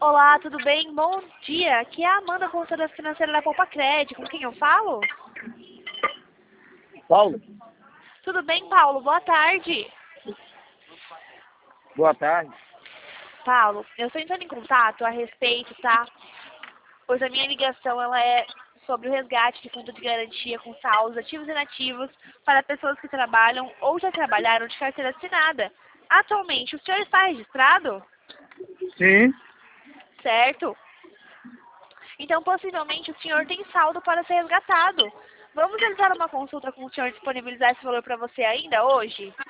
Olá, tudo bem? Bom dia. Aqui é a Amanda, consultora financeira da Poupa Crédito. Com quem eu falo? Paulo, Tudo bem, Paulo? Boa tarde. boa tarde. Paulo, eu estou entrando em contato a respeito, tá? Pois a minha ligação ela é sobre o resgate de fundo de garantia com saldos ativos e inativos para pessoas que trabalham ou já trabalharam de carteira assinada. Atualmente, o senhor está registrado? Sim, Certo? Então, possivelmente, o senhor tem saldo para ser resgatado. Vamos realizar uma consulta com o senhor disponibilizar esse valor para você ainda hoje?